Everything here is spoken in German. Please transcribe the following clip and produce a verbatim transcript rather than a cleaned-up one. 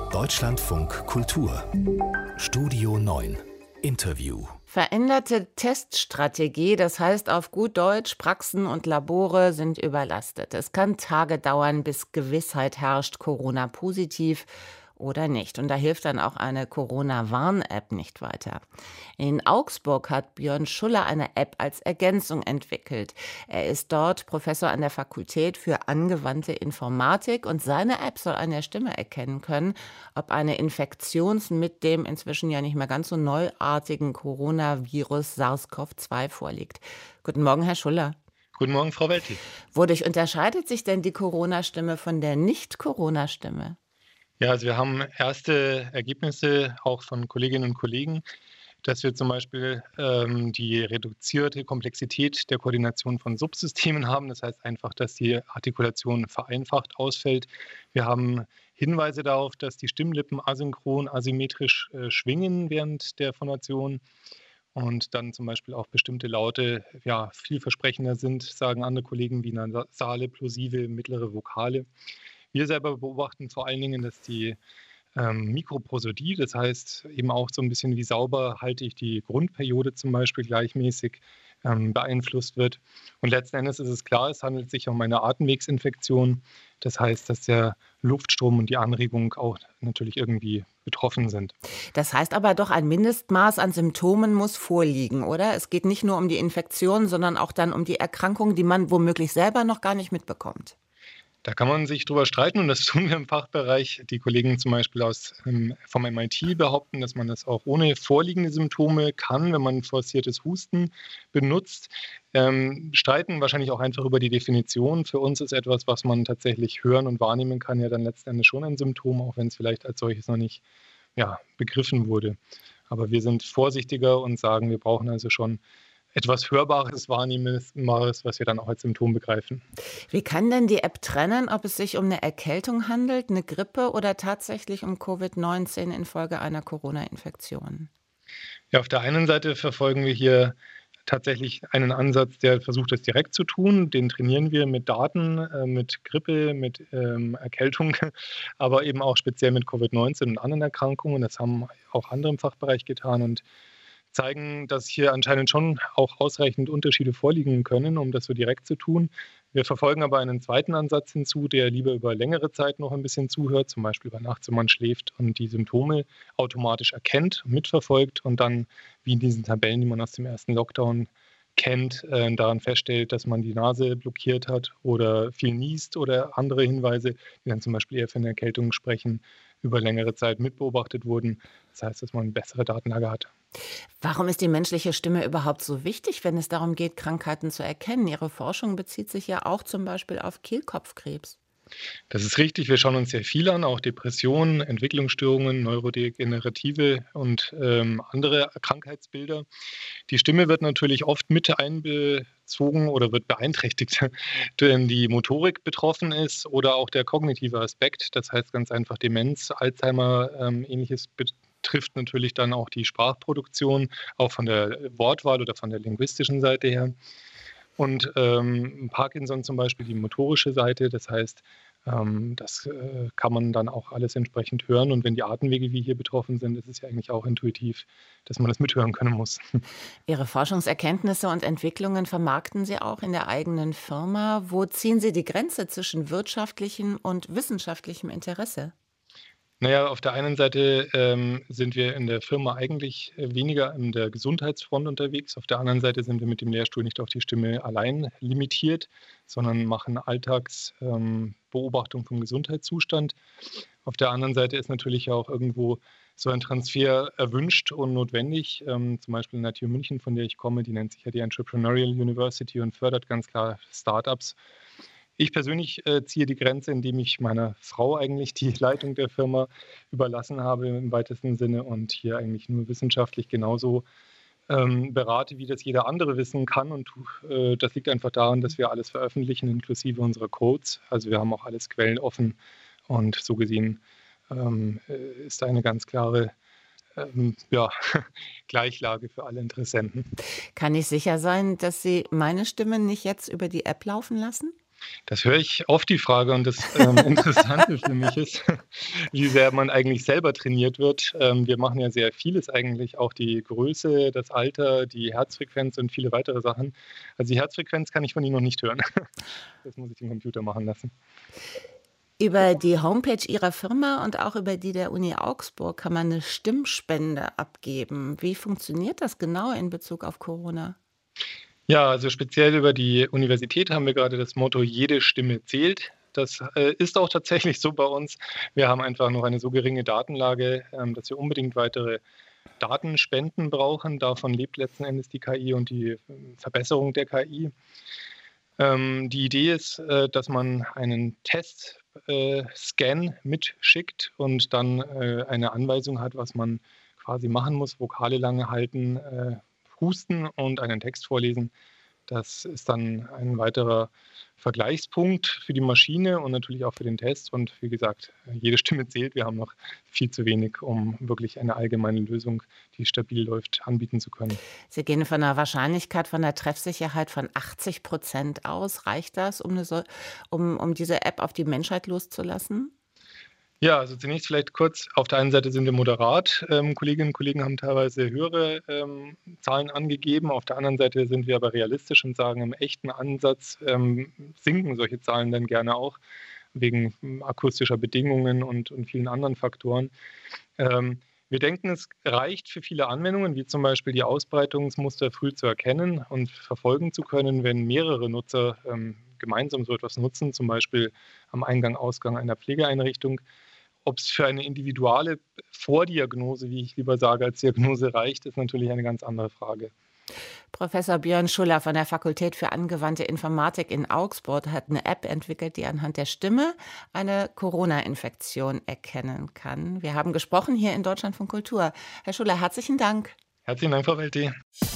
Deutschlandfunk Kultur Studio neun Interview. Veränderte Teststrategie, das heißt auf gut Deutsch, Praxen und Labore sind überlastet. Es kann Tage dauern, bis Gewissheit herrscht, Corona positiv oder nicht. Und da hilft dann auch eine Corona-Warn-App nicht weiter. In Augsburg hat Björn Schuller eine App als Ergänzung entwickelt. Er ist dort Professor an der Fakultät für angewandte Informatik und seine App soll an der Stimme erkennen können, ob eine Infektion mit dem inzwischen ja nicht mehr ganz so neuartigen Coronavirus SARS-CoV zwei vorliegt. Guten Morgen, Herr Schuller. Guten Morgen, Frau Welti. Wodurch unterscheidet sich denn die Corona-Stimme von der Nicht-Corona-Stimme? Ja, also wir haben erste Ergebnisse auch von Kolleginnen und Kollegen, dass wir zum Beispiel ähm, die reduzierte Komplexität der Koordination von Subsystemen haben. Das heißt einfach, dass die Artikulation vereinfacht ausfällt. Wir haben Hinweise darauf, dass die Stimmlippen asynchron, asymmetrisch äh, schwingen während der Phonation und dann zum Beispiel auch bestimmte Laute ja, vielversprechender sind, sagen andere Kollegen, wie nasale, plosive, mittlere Vokale. Wir selber beobachten vor allen Dingen, dass die ähm, Mikroprosodie, das heißt eben auch so ein bisschen wie sauber halte ich die Grundperiode zum Beispiel gleichmäßig ähm, beeinflusst wird. Und letzten Endes ist es klar, es handelt sich um eine Atemwegsinfektion. Das heißt, dass der Luftstrom und die Anregung auch natürlich irgendwie betroffen sind. Das heißt aber doch, ein Mindestmaß an Symptomen muss vorliegen, oder? Es geht nicht nur um die Infektion, sondern auch dann um die Erkrankung, die man womöglich selber noch gar nicht mitbekommt. Da kann man sich drüber streiten und das tun wir im Fachbereich. Die Kollegen zum Beispiel aus, ähm, vom M I T behaupten, dass man das auch ohne vorliegende Symptome kann, wenn man forciertes Husten benutzt. Ähm, streiten wahrscheinlich auch einfach über die Definition. Für uns ist etwas, was man tatsächlich hören und wahrnehmen kann, ja dann letzten Endes schon ein Symptom, auch wenn es vielleicht als solches noch nicht ja, begriffen wurde. Aber wir sind vorsichtiger und sagen, wir brauchen also schon etwas Hörbares, Wahrnehmbares, was wir dann auch als Symptom begreifen. Wie kann denn die App trennen, ob es sich um eine Erkältung handelt, eine Grippe oder tatsächlich um Covid neunzehn infolge einer Corona-Infektion? Ja, auf der einen Seite verfolgen wir hier tatsächlich einen Ansatz, der versucht, das direkt zu tun. Den trainieren wir mit Daten, äh, mit Grippe, mit ähm, Erkältung, aber eben auch speziell mit Covid neunzehn und anderen Erkrankungen. Das haben auch andere im Fachbereich getan und zeigen, dass hier anscheinend schon auch ausreichend Unterschiede vorliegen können, um das so direkt zu tun. Wir verfolgen aber einen zweiten Ansatz hinzu, der lieber über längere Zeit noch ein bisschen zuhört, zum Beispiel bei Nacht, wenn man schläft und die Symptome automatisch erkennt, mitverfolgt und dann, wie in diesen Tabellen, die man aus dem ersten Lockdown kennt, äh, daran feststellt, dass man die Nase blockiert hat oder viel niest oder andere Hinweise, die dann zum Beispiel eher für eine Erkältung sprechen, über längere Zeit mitbeobachtet wurden. Das heißt, dass man eine bessere Datenlage hat. Warum ist die menschliche Stimme überhaupt so wichtig, wenn es darum geht, Krankheiten zu erkennen? Ihre Forschung bezieht sich ja auch zum Beispiel auf Kehlkopfkrebs. Das ist richtig. Wir schauen uns sehr viel an, auch Depressionen, Entwicklungsstörungen, neurodegenerative und ähm, andere Krankheitsbilder. Die Stimme wird natürlich oft mit einbezogen oder wird beeinträchtigt, wenn die Motorik betroffen ist oder auch der kognitive Aspekt. Das heißt ganz einfach Demenz, Alzheimer, ähm, ähnliches betrifft natürlich dann auch die Sprachproduktion, auch von der Wortwahl oder von der linguistischen Seite her. Und ähm, Parkinson zum Beispiel die motorische Seite, das heißt, ähm, das äh, kann man dann auch alles entsprechend hören. Und wenn die Atemwege wie hier betroffen sind, ist es ja eigentlich auch intuitiv, dass man das mithören können muss. Ihre Forschungserkenntnisse und Entwicklungen vermarkten Sie auch in der eigenen Firma. Wo ziehen Sie die Grenze zwischen wirtschaftlichem und wissenschaftlichem Interesse? Naja, auf der einen Seite ähm, sind wir in der Firma eigentlich äh, weniger in der Gesundheitsfront unterwegs. Auf der anderen Seite sind wir mit dem Lehrstuhl nicht auf die Stimme allein limitiert, sondern machen Alltagsbeobachtung ähm, vom Gesundheitszustand. Auf der anderen Seite ist natürlich auch irgendwo so ein Transfer erwünscht und notwendig. Ähm, zum Beispiel in der T U München, von der ich komme, die nennt sich ja die Entrepreneurial University und fördert ganz klar Startups. Ich persönlich äh, ziehe die Grenze, indem ich meiner Frau eigentlich die Leitung der Firma überlassen habe im weitesten Sinne und hier eigentlich nur wissenschaftlich genauso ähm, berate, wie das jeder andere wissen kann. Und äh, das liegt einfach daran, dass wir alles veröffentlichen, inklusive unserer Codes. Also wir haben auch alles quellenoffen und so gesehen ähm, ist da eine ganz klare ähm, ja, Gleichlage für alle Interessenten. Kann ich sicher sein, dass Sie meine Stimme nicht jetzt über die App laufen lassen? Das höre ich oft die Frage und das ähm, Interessante für mich ist, wie sehr man eigentlich selber trainiert wird. Ähm, wir machen ja sehr vieles eigentlich, auch die Größe, das Alter, die Herzfrequenz und viele weitere Sachen. Also die Herzfrequenz kann ich von Ihnen noch nicht hören. Das muss ich den Computer machen lassen. Über die Homepage Ihrer Firma und auch über die der Uni Augsburg kann man eine Stimmspende abgeben. Wie funktioniert das genau in Bezug auf Corona? Ja, also speziell über die Universität haben wir gerade das Motto „Jede Stimme zählt“. Das, äh, ist auch tatsächlich so bei uns. Wir haben einfach noch eine so geringe Datenlage, ähm, dass wir unbedingt weitere Datenspenden brauchen. Davon lebt letzten Endes die K I und die, ähm, Verbesserung der K I. Ähm, die Idee ist, äh, dass man einen Test äh, Scan mitschickt und dann, äh, eine Anweisung hat, was man quasi machen muss: Vokale lange halten, äh, husten und einen Text vorlesen. Das ist dann ein weiterer Vergleichspunkt für die Maschine und natürlich auch für den Test. Und wie gesagt, jede Stimme zählt. Wir haben noch viel zu wenig, um wirklich eine allgemeine Lösung, die stabil läuft, anbieten zu können. Sie gehen von einer Wahrscheinlichkeit von 'ner Treffsicherheit von achtzig Prozent aus. Reicht das, um 'ne sol um um diese App auf die Menschheit loszulassen? Ja, also zunächst vielleicht kurz, auf der einen Seite sind wir moderat. Ähm, Kolleginnen und Kollegen haben teilweise höhere ähm, Zahlen angegeben. Auf der anderen Seite sind wir aber realistisch und sagen, im echten Ansatz ähm, sinken solche Zahlen dann gerne auch wegen hm, akustischer Bedingungen und, und vielen anderen Faktoren. Ähm, wir denken, es reicht für viele Anwendungen, wie zum Beispiel die Ausbreitungsmuster früh zu erkennen und verfolgen zu können, wenn mehrere Nutzer ähm, gemeinsam so etwas nutzen, zum Beispiel am Eingang, Ausgang einer Pflegeeinrichtung. Ob es für eine individuelle Vordiagnose, wie ich lieber sage, als Diagnose reicht, ist natürlich eine ganz andere Frage. Professor Björn Schuller von der Fakultät für angewandte Informatik in Augsburg hat eine App entwickelt, die anhand der Stimme eine Corona-Infektion erkennen kann. Wir haben gesprochen hier in Deutschlandfunk Kultur. Herr Schuller, herzlichen Dank. Herzlichen Dank, Frau Welti.